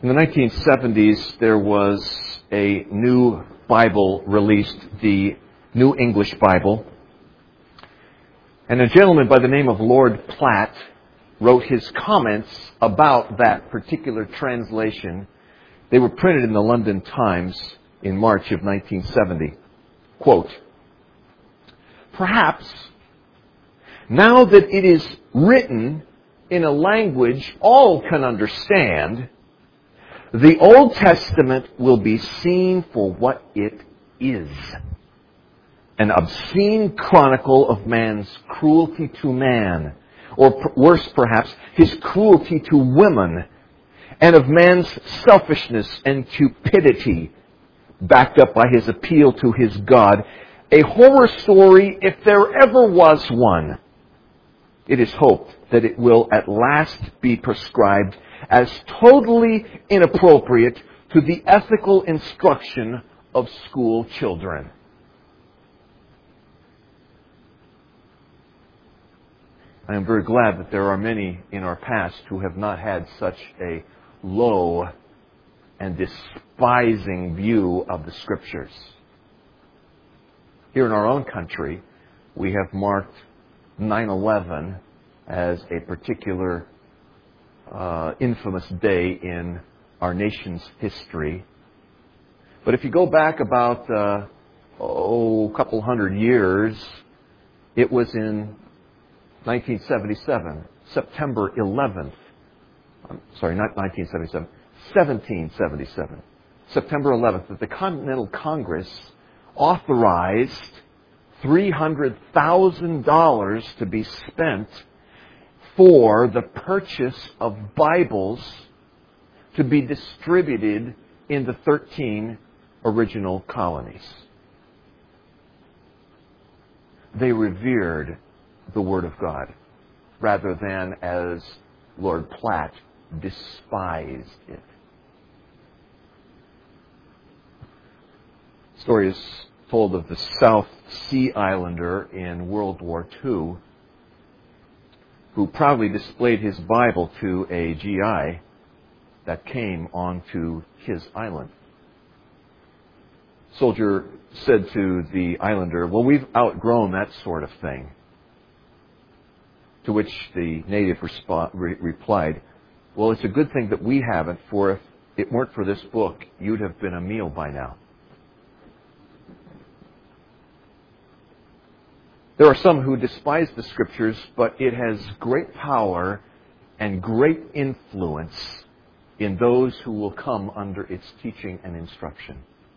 In the 1970s, there was a new Bible released, the New English Bible. And a gentleman by the name of Lord Platt wrote his comments about that particular translation. They were printed in the London Times in March of 1970. Quote, "Perhaps, now that it is written in a language all can understand, the Old Testament will be seen for what it is. An obscene chronicle of man's cruelty to man, or worse perhaps, his cruelty to women, and of man's selfishness and cupidity, backed up by his appeal to his God. A horror story if there ever was one. It is hoped that it will at last be prescribed as totally inappropriate to the ethical instruction of school children." I am very glad that there are many in our past who have not had such a low and despising view of the Scriptures. Here in our own country, we have marked 9/11 as a particular infamous day in our nation's history. But if you go back about a couple hundred years, it was in 1977, September 11th. I'm sorry, not 1977, 1777. September 11th, that the Continental Congress authorized $300,000 to be spent for the purchase of Bibles to be distributed in the 13 original colonies. They revered the Word of God rather than, as Lord Platt, despised it. The story is told of the South Sea Islander in World War II who proudly displayed his Bible to a GI that came onto his island. The soldier said to the islander, "Well, we've outgrown that sort of thing." To which the native replied, "Well, it's a good thing that we haven't, for if it weren't for this book, you'd have been a meal by now." There are some who despise the Scriptures, but it has great power and great influence in those who will come under its teaching and instruction.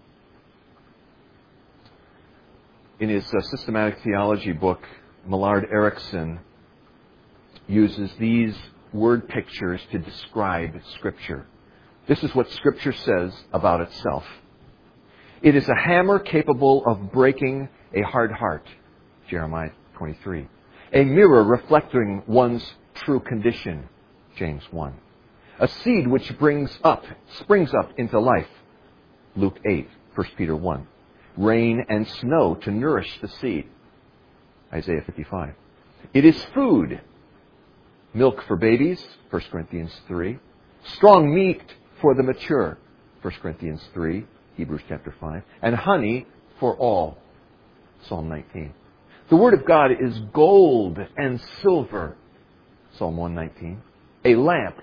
In his systematic theology book, Millard Erickson uses these word pictures to describe Scripture. This is what Scripture says about itself. "It is a hammer capable of breaking a hard heart," Jeremiah 23. "A mirror reflecting one's true condition," James 1. "A seed which springs up into life," Luke 8, 1 Peter 1. "Rain and snow to nourish the seed," Isaiah 55. "It is food, milk for babies," 1 Corinthians 3. "Strong meat for the mature," 1 Corinthians 3, Hebrews chapter 5. "And honey for all," Psalm 19. "The Word of God is gold and silver," Psalm 119. "A lamp,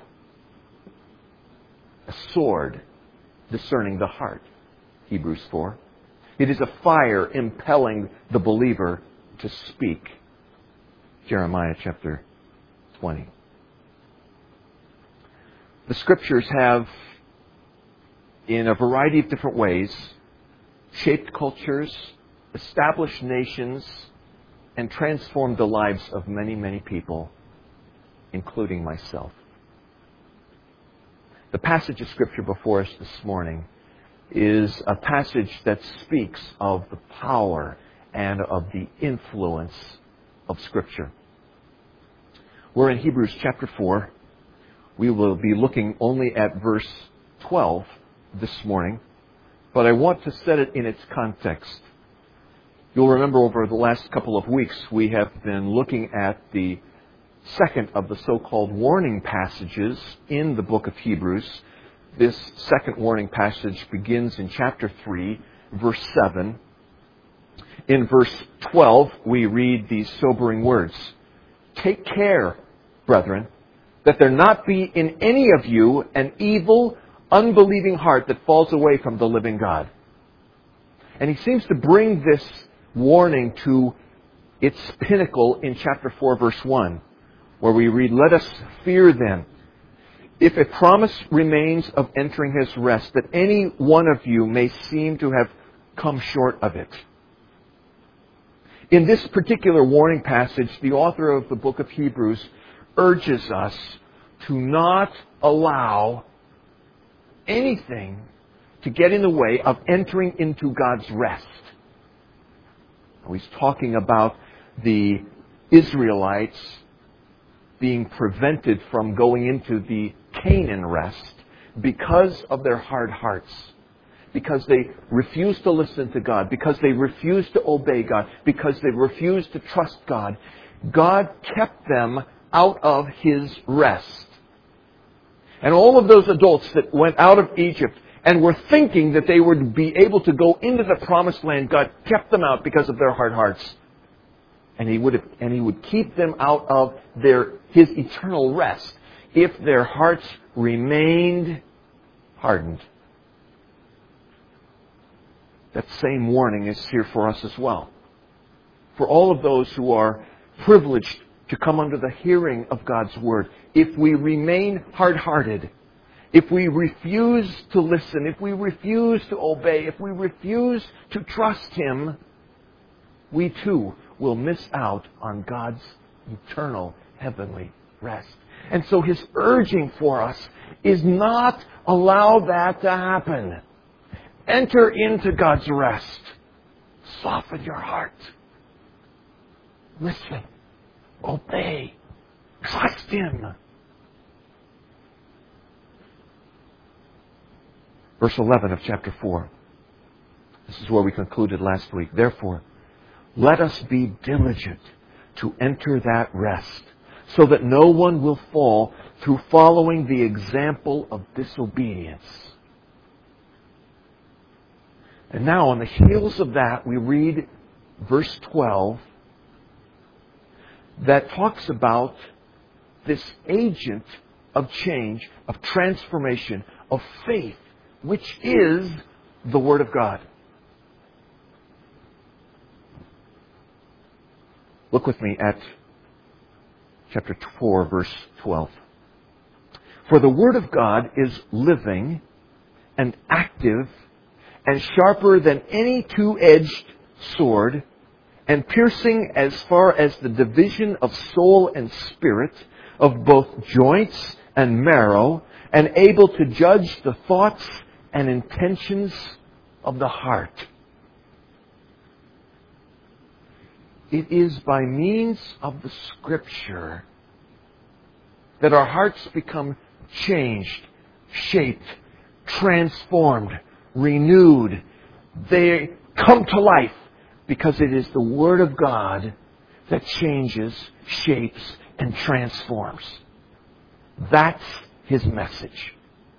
a sword, discerning the heart," Hebrews 4. "It is a fire impelling the believer to speak," Jeremiah chapter 20. The Scriptures have, in a variety of different ways, shaped cultures, established nations, and transformed the lives of many, many people, including myself. The passage of Scripture before us this morning is a passage that speaks of the power and of the influence of Scripture. We're in Hebrews chapter 4. We will be looking only at verse 12 this morning, but I want to set it in its context. You'll remember over the last couple of weeks we have been looking at the second of the so-called warning passages in the book of Hebrews, This second warning passage begins in chapter 3, verse 7. In verse 12, we read these sobering words. Take care, brethren, that there not be in any of you an evil, unbelieving heart that falls away from the living God. And he seems to bring this warning to its pinnacle in chapter 4, verse 1, where we read, Let us fear then, if a promise remains of entering his rest, that any one of you may seem to have come short of it. In this particular warning passage, the author of the book of Hebrews urges us to not allow anything to get in the way of entering into God's rest. He's talking about the Israelites being prevented from going into the Canaan rest because of their hard hearts, because they refused to listen to God, because they refused to obey God, because they refused to trust God. God kept them out of His rest. And all of those adults that went out of Egypt and were thinking that they would be able to go into the promised land, God kept them out because of their hard hearts. And He would keep them out of His eternal rest if their hearts remained hardened. That same warning is here for us as well. For all of those who are privileged to come under the hearing of God's Word, if we remain hard-hearted, if we refuse to listen, if we refuse to obey, if we refuse to trust Him, we too will miss out on God's eternal heavenly rest. And so His urging for us is not allow that to happen. Enter into God's rest. Soften your heart. Listen. Obey. Trust Him. Verse 11 of chapter 4. This is where we concluded last week. Therefore, let us be diligent to enter that rest, so that no one will fall through following the example of disobedience. And now, on the heels of that, we read verse 12 that talks about this agent of change, of transformation, of faith, which is the Word of God. Look with me at chapter 4, verse 12. For the Word of God is living and active and sharper than any two-edged sword, and piercing as far as the division of soul and spirit, of both joints and marrow, and able to judge the thoughts and intentions of the heart. It is by means of the Scripture that our hearts become changed, shaped, transformed, renewed. They come to life because it is the Word of God that changes, shapes, and transforms. That's His message.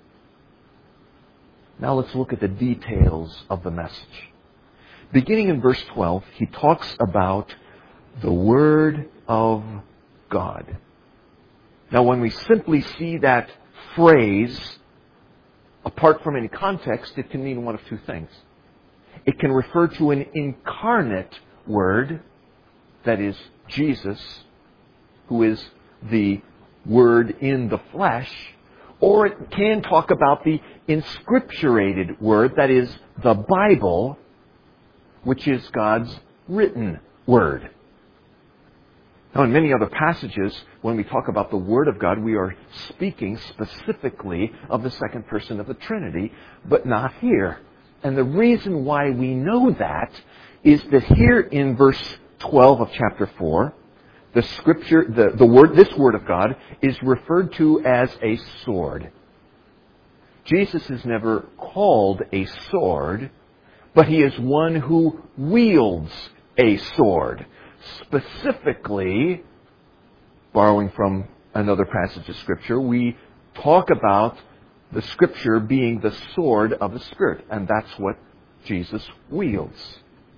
Now let's look at the details of the message. Beginning in verse 12, he talks about the Word of God. Now when we simply see that phrase, apart from any context, it can mean one of two things. It can refer to an incarnate Word, that is, Jesus, who is the Word in the flesh, or it can talk about the inscripturated Word, that is, the Bible, which is God's written Word. Now, in many other passages, when we talk about the Word of God, we are speaking specifically of the second person of the Trinity, but not here. And the reason why we know that is that here in verse 12 of chapter 4, the Scripture, this Word of God is referred to as a sword. Jesus is never called a sword, but He is one who wields a sword. Specifically, borrowing from another passage of Scripture, we talk about The Scripture being the sword of the Spirit. And that's what Jesus wields.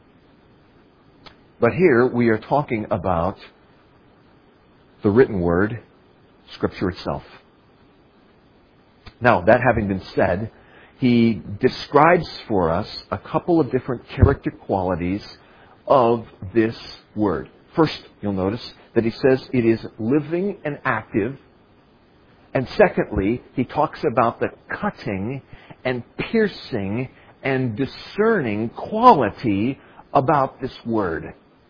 But here we are talking about the written word, Scripture itself. Now, that having been said, he describes for us a couple of different character qualities of this word. First, you'll notice that he says it is living and active. And secondly, he talks about the cutting and piercing and discerning quality about this word.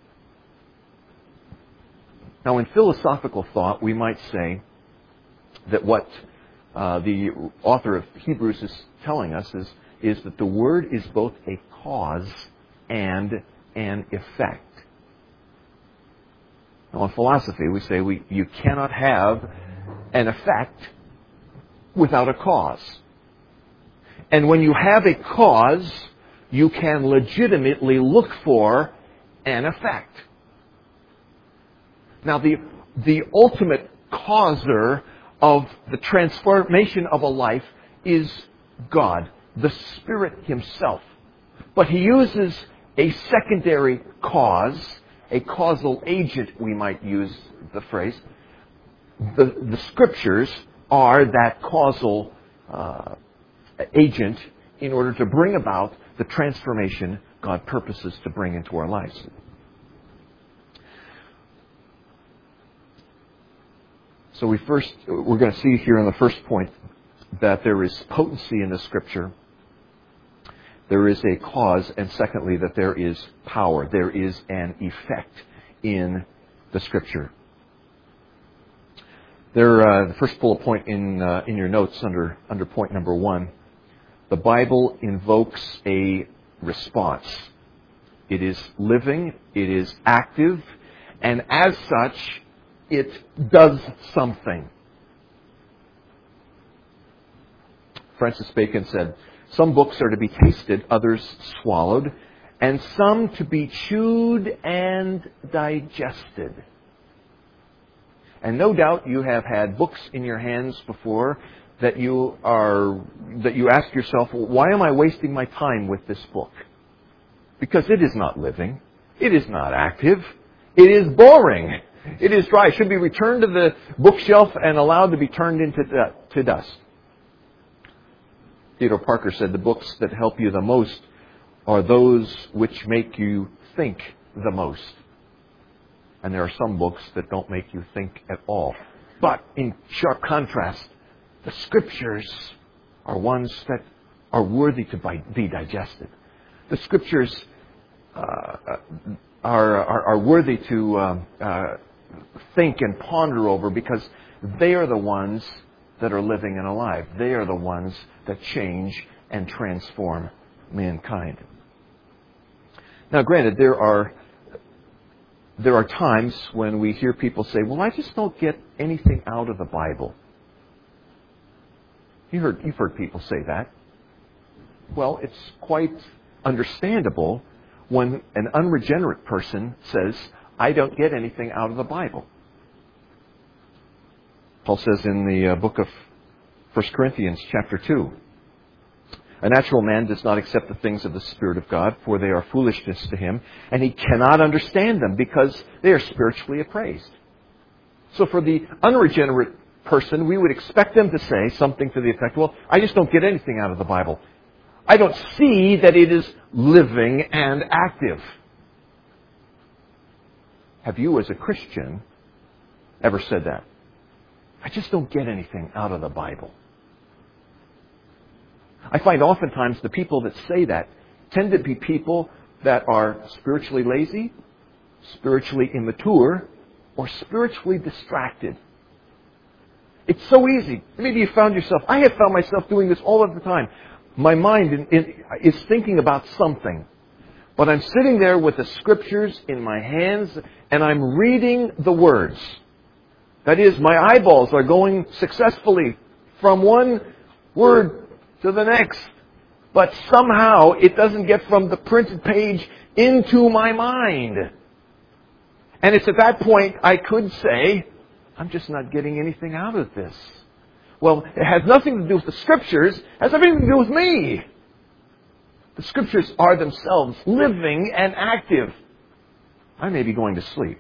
Now, in philosophical thought, we might say that what the author of Hebrews is telling us is that the word is both a cause and an effect. Now, in philosophy, we say you cannot have an effect without a cause. And when you have a cause, you can legitimately look for an effect. Now, the ultimate causer of the transformation of a life is God, the Spirit Himself. But He uses a secondary cause, a causal agent, we might use the phrase. The Scriptures are that causal agent in order to bring about the transformation God purposes to bring into our lives. So we're going to see here in the first point that there is potency in the Scripture, there is a cause, and secondly, that there is power. There is an effect in the Scripture. The first bullet point in your notes under point number 1, the Bible invokes a response. It is living, it is active, and as such, it does something. Francis Bacon said, "Some books are to be tasted, others swallowed, and some to be chewed and digested." And no doubt you have had books in your hands before that you ask yourself, why am I wasting my time with this book? Because it is not living. It is not active. It is boring. It is dry. It should be returned to the bookshelf and allowed to be turned into dust. Theodore Parker said, the books that help you the most are those which make you think the most. And there are some books that don't make you think at all. But in sharp contrast, the Scriptures are ones that are worthy to be digested. The Scriptures are worthy to think and ponder over because they are the ones that are living and alive. They are the ones that change and transform mankind. Now, granted, there are times when we hear people say, well, I just don't get anything out of the Bible. You've heard people say that. Well, it's quite understandable when an unregenerate person says, I don't get anything out of the Bible. Paul says in the book of 1 Corinthians chapter 2, a natural man does not accept the things of the Spirit of God, for they are foolishness to him, and he cannot understand them because they are spiritually appraised. So for the unregenerate person, we would expect them to say something to the effect, well, I just don't get anything out of the Bible. I don't see that it is living and active. Have you, as a Christian, ever said that? I just don't get anything out of the Bible. I find oftentimes the people that say that tend to be people that are spiritually lazy, spiritually immature, or spiritually distracted. It's so easy. Maybe you found yourself, I have found myself doing this all of the time. My mind is thinking about something. But I'm sitting there with the Scriptures in my hands and I'm reading the words. That is, my eyeballs are going successfully from one word to the next. But somehow it doesn't get from the printed page into my mind. And it's at that point I could say, I'm just not getting anything out of this. Well, it has nothing to do with the Scriptures. It has everything to do with me. The Scriptures are themselves living and active. I may be going to sleep.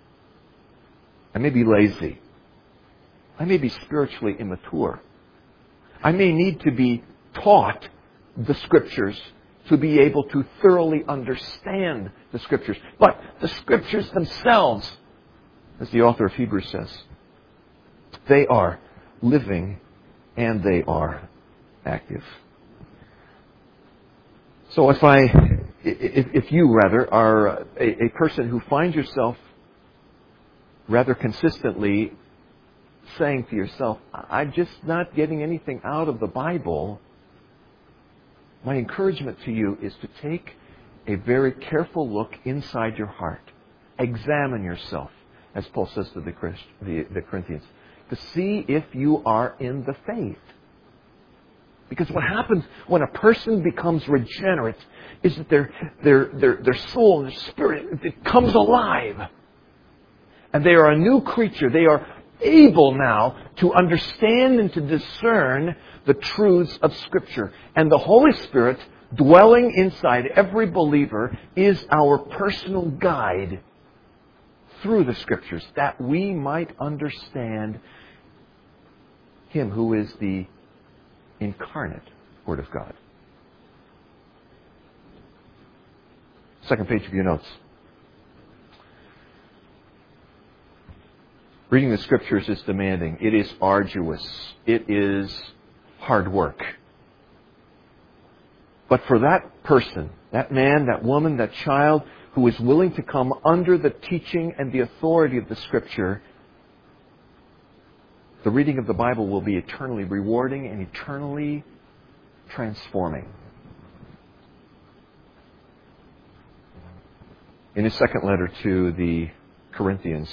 I may be lazy. I may be spiritually immature. I may need to be taught the Scriptures to be able to thoroughly understand the Scriptures. But the Scriptures themselves, as the author of Hebrews says, they are living and they are active. So if you rather are a person who finds yourself rather consistently saying to yourself, I'm just not getting anything out of the Bible, my encouragement to you is to take a very careful look inside your heart. Examine yourself, as Paul says to the Corinthians, to see if you are in the faith. Because what happens when a person becomes regenerate is that their soul and their spirit, it comes alive. And they are a new creature. They are able now to understand and to discern the truths of Scripture. And the Holy Spirit, dwelling inside every believer, is our personal guide through the Scriptures, that we might understand Him who is the incarnate Word of God. Second page of your notes. Reading the Scriptures is demanding. It is arduous. It is hard work. But for that person, that man, that woman, that child who is willing to come under the teaching and the authority of the Scripture, the reading of the Bible will be eternally rewarding and eternally transforming. In his second letter to the Corinthians,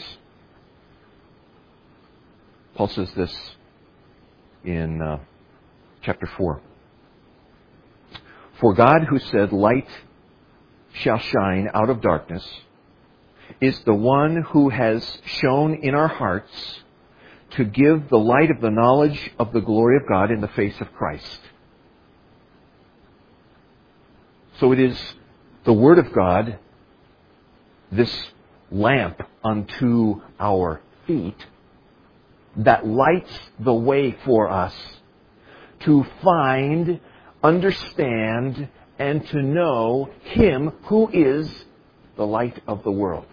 Paul says this in chapter 4. For God, who said, "Light shall shine out of darkness," is the one who has shone in our hearts to give the light of the knowledge of the glory of God in the face of Christ. So it is the Word of God, this lamp unto our feet, that lights the way for us to find, understand, and to know Him who is the light of the world.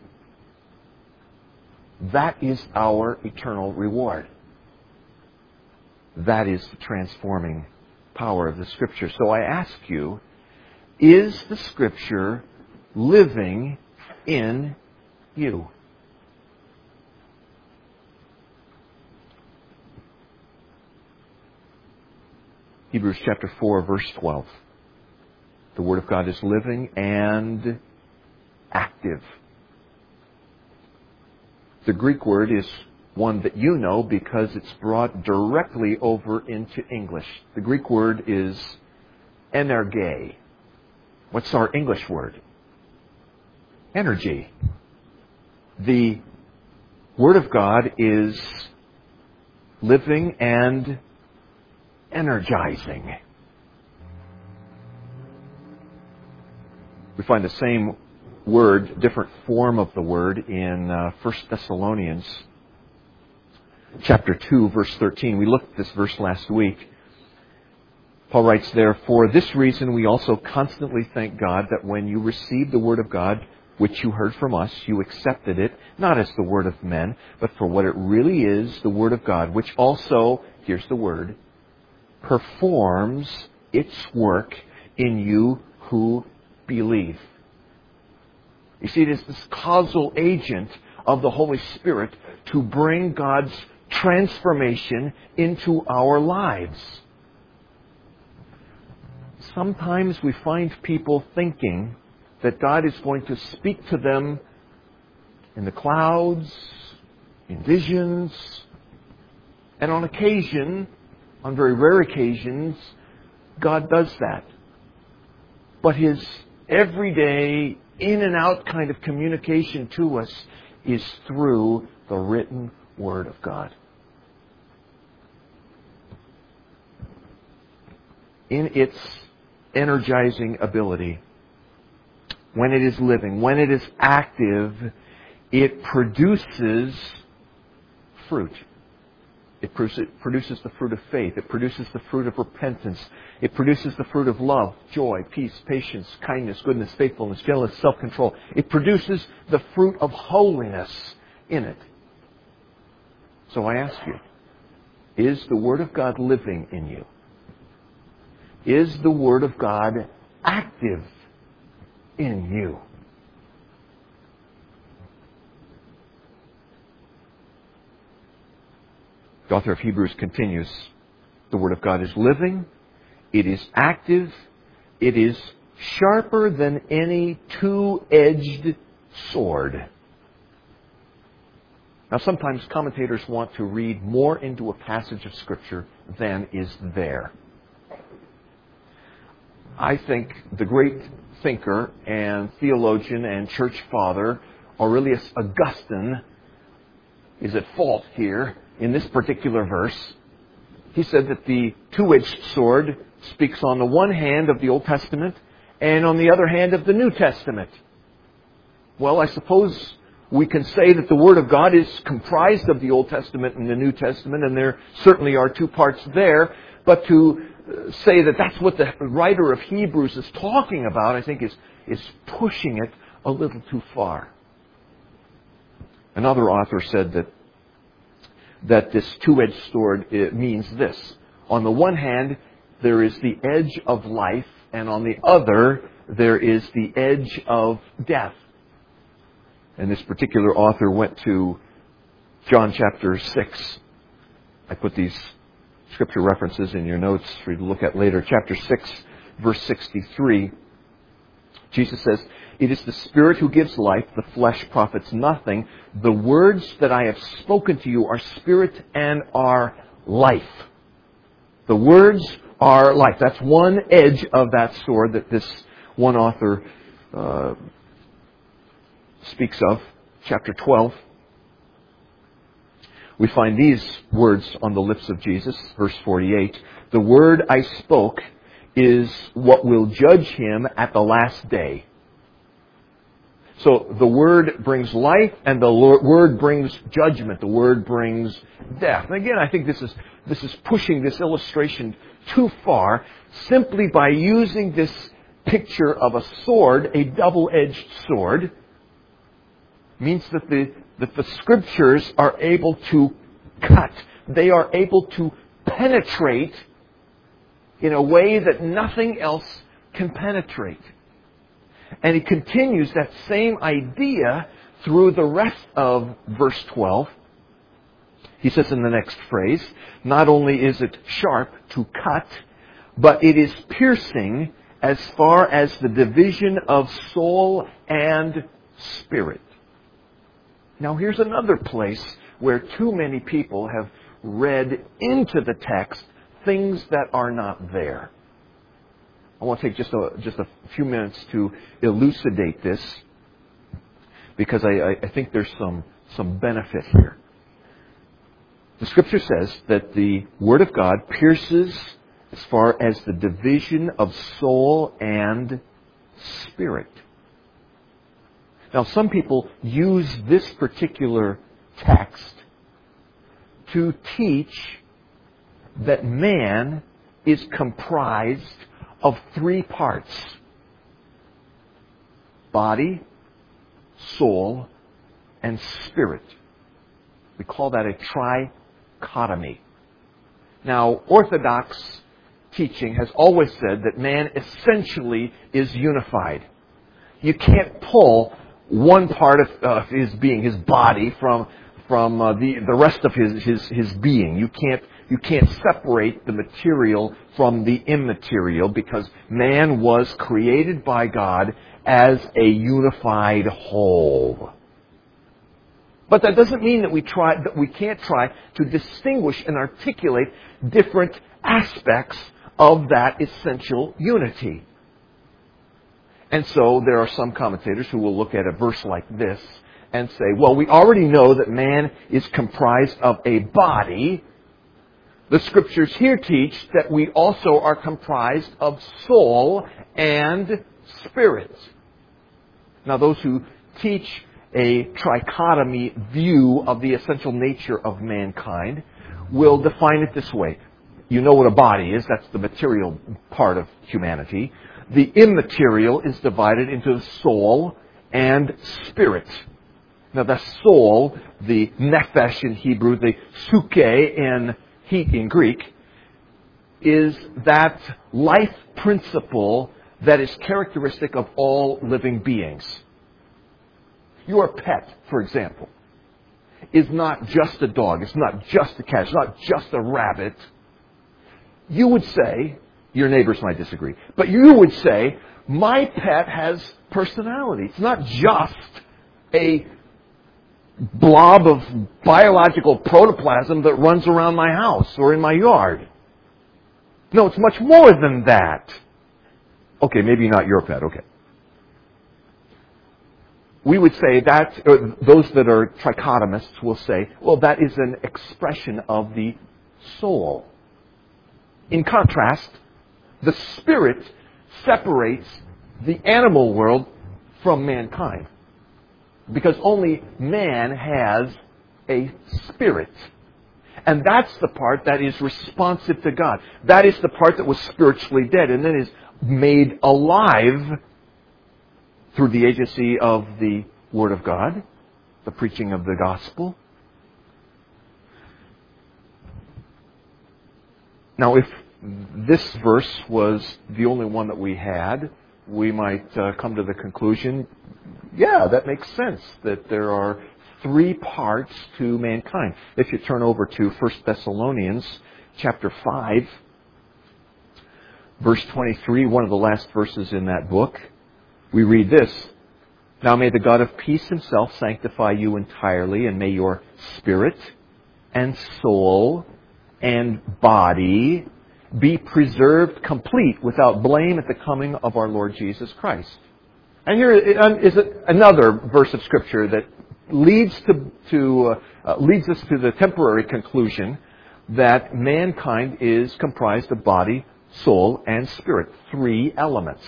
That is our eternal reward. That is the transforming power of the Scripture. So I ask you, is the Scripture living in you? Hebrews chapter 4, verse 12. The Word of God is living and active. The Greek word is one that you know because it's brought directly over into English. The Greek word is energe. What's our English word? Energy. The Word of God is living and energizing. We find the same word, different form of the word in 1 Thessalonians chapter 2, verse 13. We looked at this verse last week. Paul writes there, "For this reason we also constantly thank God that when you received the Word of God, which you heard from us, you accepted it, not as the word of men, but for what it really is, the Word of God, which also," here's the word, "performs its work in you who believe." You see, it is this causal agent of the Holy Spirit to bring God's transformation into our lives. Sometimes we find people thinking that God is going to speak to them in the clouds, in visions, and on occasion, on very rare occasions, God does that. But His everyday, in and out kind of communication to us is through the written Word of God. in its energizing ability, when it is living, when it is active, it produces fruit. It produces the fruit of faith. It produces the fruit of repentance. It produces the fruit of love, joy, peace, patience, kindness, goodness, faithfulness, gentleness, self-control. It produces the fruit of holiness in it. So I ask you, is the Word of God living in you? Is the Word of God active in you? The author of Hebrews continues, the Word of God is living, it is active, it is sharper than any two-edged sword. Now sometimes commentators want to read more into a passage of Scripture than is there. I think the great thinker and theologian and church father, Aurelius Augustine, is at fault here in this particular verse. He said that the two-edged sword speaks on the one hand of the Old Testament and on the other hand of the New Testament. Well, I suppose we can say that the Word of God is comprised of the Old Testament and the New Testament, and there certainly are two parts there. But to say that that's what the writer of Hebrews is talking about, I think is pushing it a little too far. Another author said that this two-edged sword means this. On the one hand, there is the edge of life, and on the other, there is the edge of death. And this particular author went to John chapter 6. I put these scripture references in your notes for you to look at later. Chapter 6, verse 63. Jesus says, "It is the Spirit who gives life, the flesh profits nothing. The words that I have spoken to you are spirit and are life." The words are life. That's one edge of that sword that this one author speaks of. Chapter 12. We find these words on the lips of Jesus, verse 48. "The word I spoke is what will judge him at the last day." So the Word brings life, and the Word brings judgment. The Word brings death. And again, I think this is pushing this illustration too far, simply by using this picture of a sword, a double-edged sword, means that the Scriptures are able to cut. They are able to penetrate in a way that nothing else can penetrate. And he continues that same idea through the rest of verse 12. He says in the next phrase, not only is it sharp to cut, but it is piercing as far as the division of soul and spirit. Now here's another place where too many people have read into the text things that are not there. I want to take just a few minutes to elucidate this, because I think there's some benefit here. The Scripture says that the Word of God pierces as far as the division of soul and spirit. Now, some people use this particular text to teach that man is comprised of three parts: body, soul, and spirit. We call that a trichotomy. Now, Orthodox teaching has always said that man essentially is unified. You can't pull one part of his being, his body, from the rest of his being. You can't separate the material from the immaterial, because man was created by God as a unified whole. But that doesn't mean that we can't try to distinguish and articulate different aspects of that essential unity. And so there are some commentators who will look at a verse like this and say, well, we already know that man is comprised of a body, The Scriptures here teach that we also are comprised of soul and spirit. Now, those who teach a trichotomy view of the essential nature of mankind will define it this way. You know what a body is. That's the material part of humanity. The immaterial is divided into soul and spirit. Now, the soul, the nephesh in Hebrew, the suke in Greek, is that life principle that is characteristic of all living beings. Your pet, for example, is not just a dog. It's not just a cat. It's not just a rabbit. You would say, your neighbors might disagree, but you would say, my pet has personality. It's not just a blob of biological protoplasm that runs around my house or in my yard. No, it's much more than that. Okay, maybe not your pet, okay. We would say that, those that are trichotomists will say, well, that is an expression of the soul. In contrast, the spirit separates the animal world from mankind. Because only man has a spirit. And that's the part that is responsive to God. That is the part that was spiritually dead and then is made alive through the agency of the Word of God, the preaching of the gospel. Now, if this verse was the only one that we had, we might come to the conclusion, yeah, that makes sense, that there are three parts to mankind. If you turn over to 1 Thessalonians chapter 5, verse 23, one of the last verses in that book, we read this: Now may the God of peace himself sanctify you entirely, and may your spirit and soul and body be preserved complete without blame at the coming of our Lord Jesus Christ. And here is another verse of Scripture that leads us to the temporary conclusion that mankind is comprised of body, soul, and spirit. Three elements.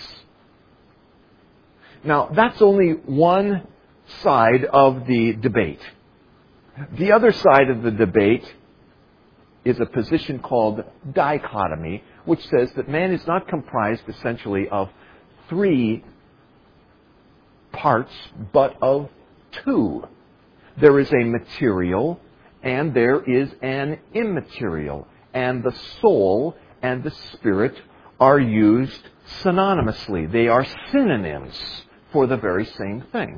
Now, that's only one side of the debate. The other side of the debate is a position called dichotomy, which says that man is not comprised essentially of three parts, but of two. There is a material and there is an immaterial. And the soul and the spirit are used synonymously. They are synonyms for the very same thing.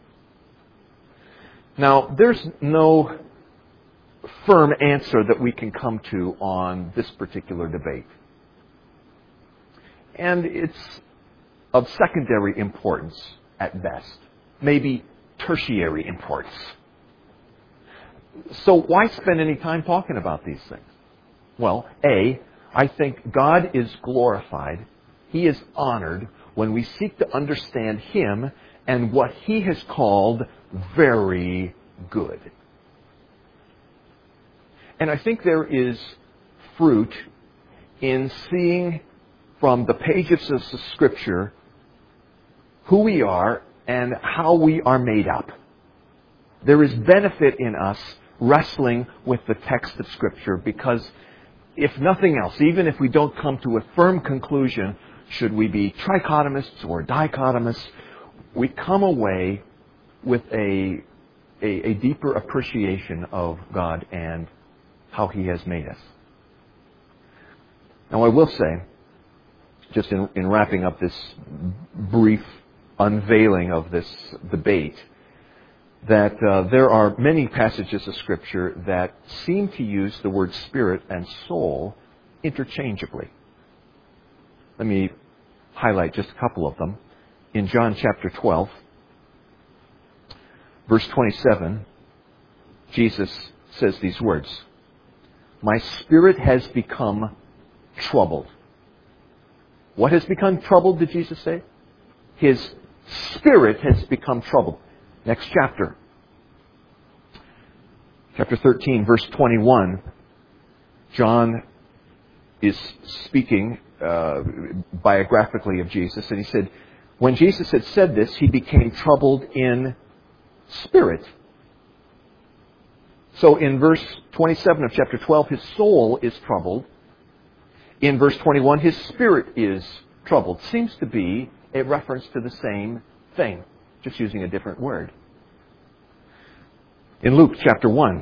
Now, there's no firm answer that we can come to on this particular debate. And it's of secondary importance at best, maybe tertiary importance. So why spend any time talking about these things? Well, A, I think God is glorified, He is honored when we seek to understand Him and what He has called very good. And I think there is fruit in seeing from the pages of the Scripture who we are and how we are made up. There is benefit in us wrestling with the text of Scripture because, if nothing else, even if we don't come to a firm conclusion, should we be trichotomists or dichotomists, we come away with a deeper appreciation of God and how He has made us. Now, I will say, just in wrapping up this brief unveiling of this debate, that there are many passages of Scripture that seem to use the word spirit and soul interchangeably. Let me highlight just a couple of them. In John chapter 12, verse 27, Jesus says these words, "My spirit has become troubled." What has become troubled, did Jesus say? His spirit has become troubled. Next chapter. Chapter 13, verse 21. John is speaking biographically of Jesus, and he said, when Jesus had said this, he became troubled in spirit. So in verse 27 of chapter 12, his soul is troubled. In verse 21, his spirit is troubled. Seems to be a reference to the same thing, just using a different word. In Luke chapter 1,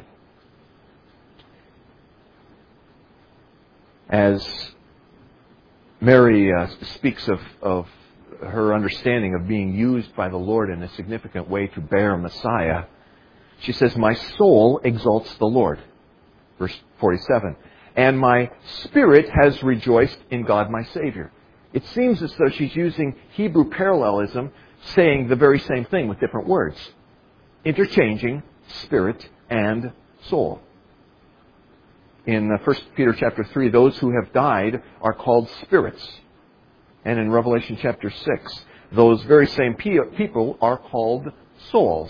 as Mary speaks of her understanding of being used by the Lord in a significant way to bear Messiah, she says, my soul exalts the Lord. Verse 47. And my spirit has rejoiced in God my Savior. It seems as though she's using Hebrew parallelism, saying the very same thing with different words. Interchanging spirit and soul. In 1 Peter chapter 3, those who have died are called spirits. And in Revelation chapter 6, those very same people are called souls.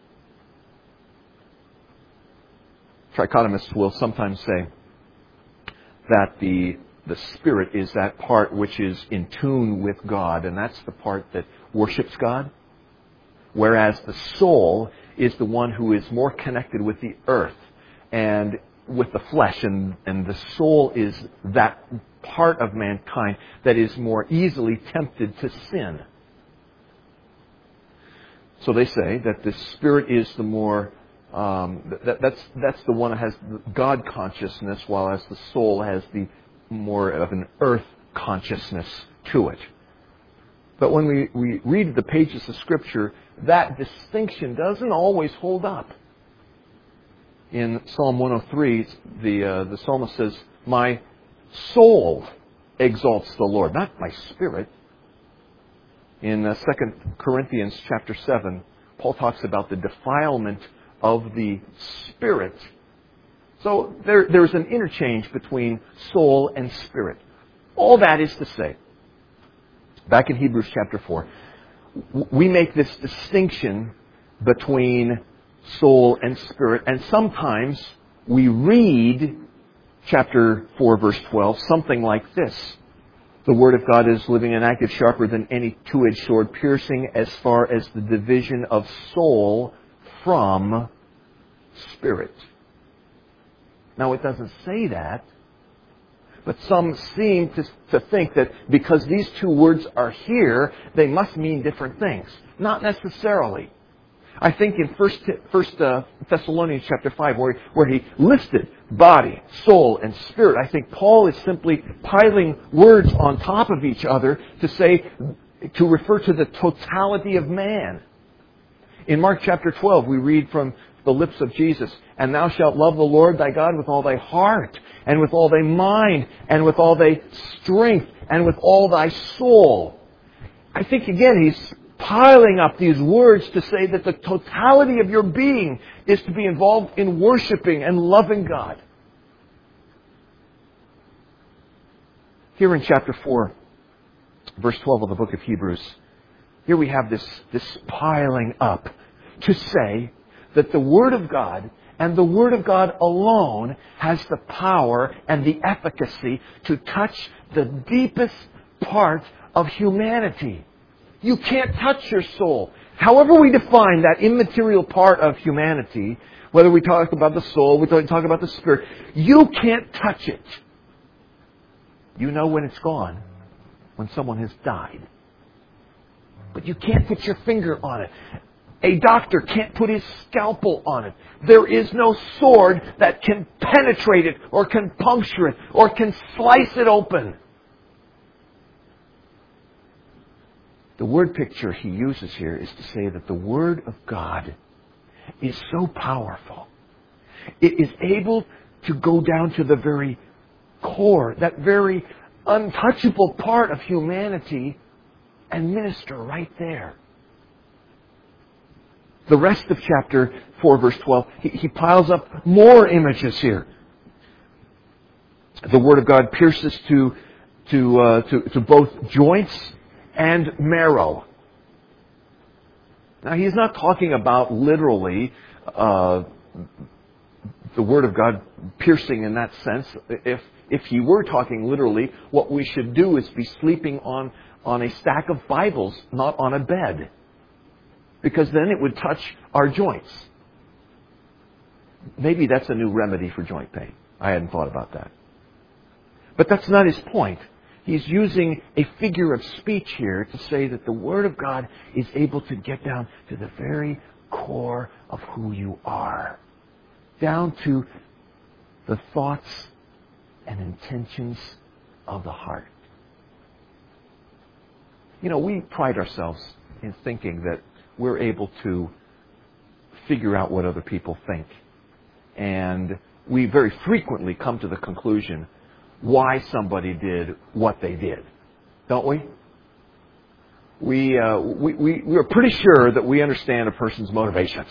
Trichotomists will sometimes say that the spirit is that part which is in tune with God, and that's the part that worships God. Whereas the soul is the one who is more connected with the earth and with the flesh, and the soul is that part of mankind that is more easily tempted to sin. So they say that the spirit is the more that's the one that has God consciousness, while as the soul has the more of an earth consciousness to it. But when we read the pages of Scripture, that distinction doesn't always hold up. In Psalm 103, the psalmist says, my soul exalts the Lord, not my spirit. In 2 Corinthians chapter 7, Paul talks about the defilement of the spirit. So there's an interchange between soul and spirit. All that is to say, back in Hebrews chapter 4, we make this distinction between soul and spirit, and sometimes we read chapter 4, verse 12, something like this. The Word of God is living and active, sharper than any two-edged sword, piercing as far as the division of soul from spirit. Now, it doesn't say that, but some seem to think that because these two words are here, they must mean different things. Not necessarily. I think in 1 Thessalonians chapter 5, where he listed body, soul, and spirit, I think Paul is simply piling words on top of each other to refer to the totality of man. In Mark chapter 12, we read from the lips of Jesus, and thou shalt love the Lord thy God with all thy heart, and with all thy mind, and with all thy strength, and with all thy soul. I think again he's piling up these words to say that the totality of your being is to be involved in worshiping and loving God. Here in chapter 4, verse 12 of the book of Hebrews, here we have this piling up to say that the Word of God and the Word of God alone has the power and the efficacy to touch the deepest part of humanity. You can't touch your soul. However we define that immaterial part of humanity, whether we talk about the soul, we talk about the spirit, you can't touch it. You know when it's gone, when someone has died. But you can't put your finger on it. A doctor can't put his scalpel on it. There is no sword that can penetrate it or can puncture it or can slice it open. The word picture he uses here is to say that the Word of God is so powerful. It is able to go down to the very core, that very untouchable part of humanity, and minister right there. The rest of chapter 4, verse 12, he piles up more images here. The Word of God pierces to both joints and marrow. Now, he's not talking about literally the Word of God piercing in that sense. If He were talking literally, what we should do is be sleeping on a stack of Bibles, not on a bed. Because then it would touch our joints. Maybe that's a new remedy for joint pain. I hadn't thought about that. But that's not his point. He's using a figure of speech here to say that the Word of God is able to get down to the very core of who you are. Down to the thoughts and intentions of the heart. You know, we pride ourselves in thinking that we're able to figure out what other people think. And we very frequently come to the conclusion why somebody did what they did. Don't we? We're pretty sure that we understand a person's motivations.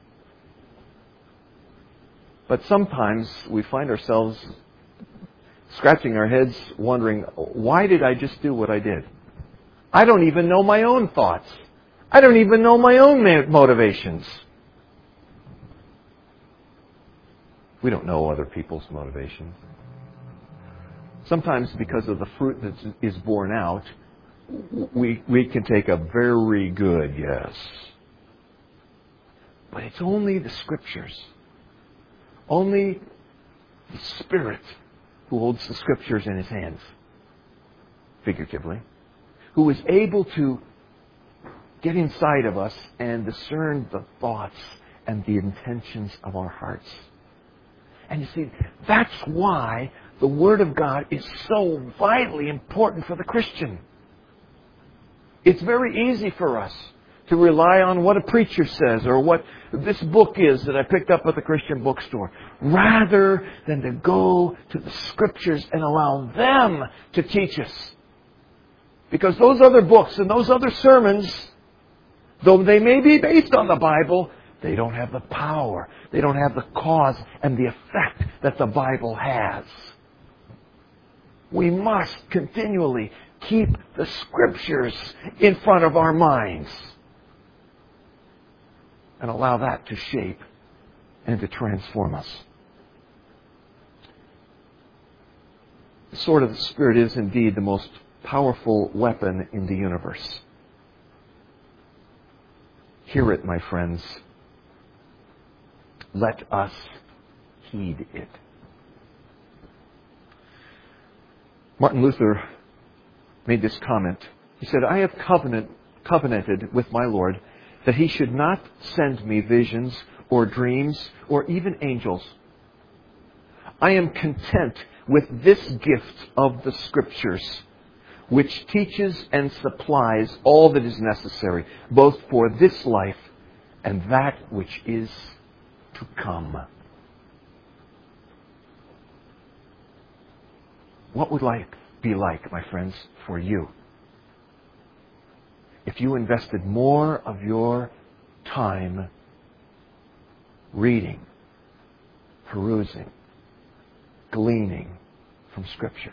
But sometimes we find ourselves scratching our heads wondering, why did I just do what I did? I don't even know my own thoughts. I don't even know my own motivations. We don't know other people's motivations. Sometimes because of the fruit that is borne out, we can take a very good yes. But it's only the Scriptures. Only the Spirit who holds the Scriptures in His hands, figuratively, who is able to get inside of us and discern the thoughts and the intentions of our hearts. And you see, that's why the Word of God is so vitally important for the Christian. It's very easy for us to rely on what a preacher says or what this book is that I picked up at the Christian bookstore, rather than to go to the Scriptures and allow them to teach us. Because those other books and those other sermons, though they may be based on the Bible, they don't have the power. They don't have the cause and the effect that the Bible has. We must continually keep the Scriptures in front of our minds and allow that to shape and to transform us. The sword of the Spirit is indeed the most powerful weapon in the universe. Hear it, my friends. Let us heed it. Martin Luther made this comment. He said, I have covenanted with my Lord that He should not send me visions or dreams or even angels. I am content with this gift of the Scriptures, which teaches and supplies all that is necessary, both for this life and that which is to come. What would life be like, my friends, for you, if you invested more of your time reading, perusing, gleaning from Scripture?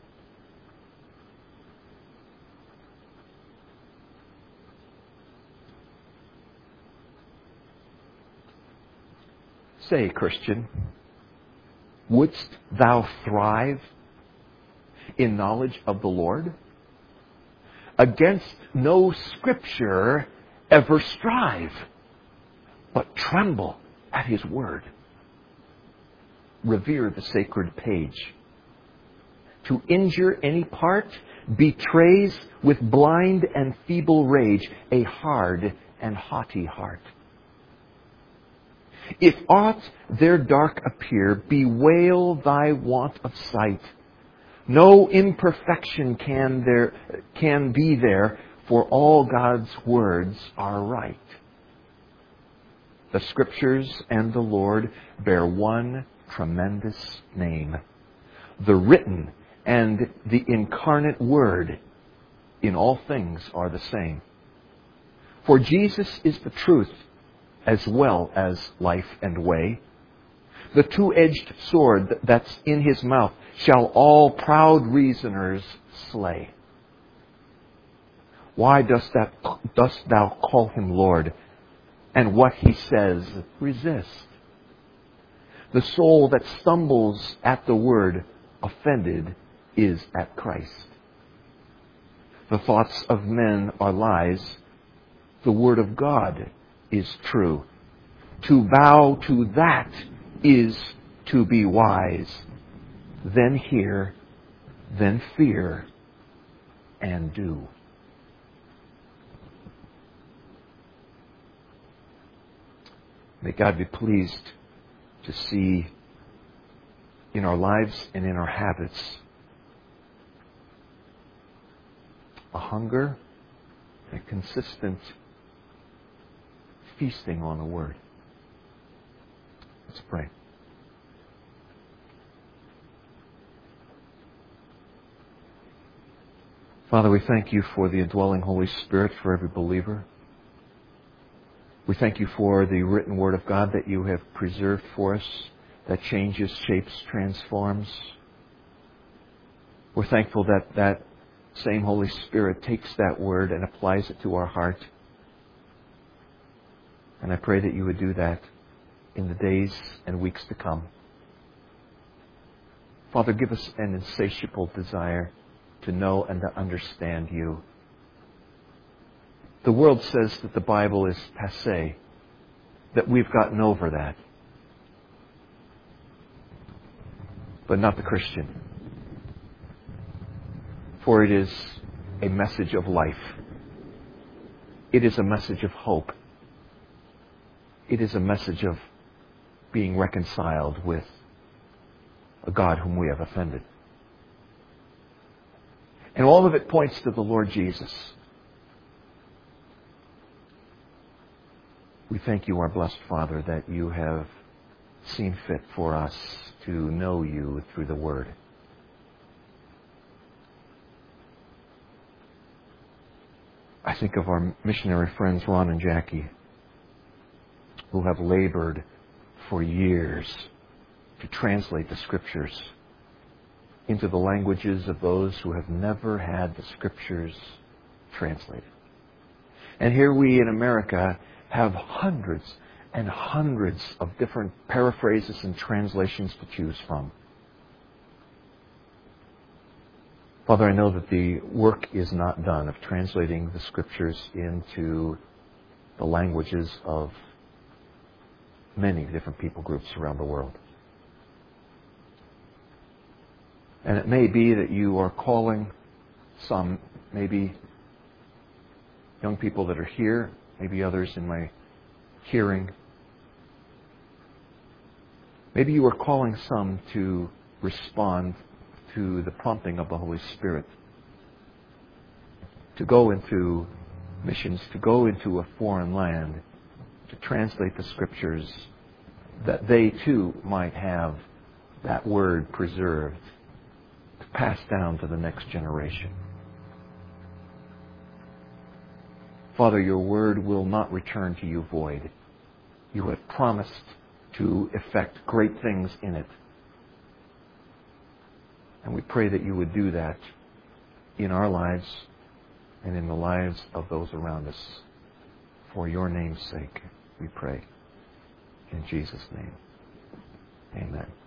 Say, Christian, wouldst thou thrive in knowledge of the Lord? Against no Scripture ever strive, but tremble at His word. Revere the sacred page. To injure any part betrays with blind and feeble rage a hard and haughty heart. If aught there dark appear, bewail thy want of sight. No imperfection can be there, for all God's words are right. The Scriptures and the Lord bear one tremendous name. The written and the incarnate Word in all things are the same. For Jesus is the truth, as well as life and way. The two-edged sword that's in His mouth shall all proud reasoners slay. Why dost thou call Him Lord, and what He says resist? The soul that stumbles at the word offended is at Christ. The thoughts of men are lies. The word of God is true. To bow to that is to be wise. Then hear, then fear, and do. May God be pleased to see in our lives and in our habits a hunger and consistent feasting on the Word. Let's pray. Father, we thank you for the indwelling Holy Spirit for every believer. We thank you for the written Word of God that you have preserved for us, that changes, shapes, transforms. We're thankful that that same Holy Spirit takes that Word and applies it to our heart. And I pray that you would do that in the days and weeks to come. Father, give us an insatiable desire to know and to understand you. The world says that the Bible is passé, that we've gotten over that. But not the Christian. For it is a message of life. It is a message of hope. It is a message of being reconciled with a God whom we have offended. And all of it points to the Lord Jesus. We thank you, our blessed Father, that you have seen fit for us to know you through the Word. I think of our missionary friends Ron and Jackie, who have labored for years to translate the Scriptures into the languages of those who have never had the Scriptures translated. And here we in America have hundreds and hundreds of different paraphrases and translations to choose from. Father, I know that the work is not done of translating the Scriptures into the languages of many different people groups around the world. And it may be that you are calling some, maybe young people that are here, maybe others in my hearing. Maybe you are calling some to respond to the prompting of the Holy Spirit, to go into missions, to go into a foreign land, to translate the Scriptures, that they too might have that Word preserved, to pass down to the next generation. Father, your Word will not return to you void. You have promised to effect great things in it. And we pray that you would do that in our lives and in the lives of those around us. For your name's sake, we pray. In Jesus' name, amen.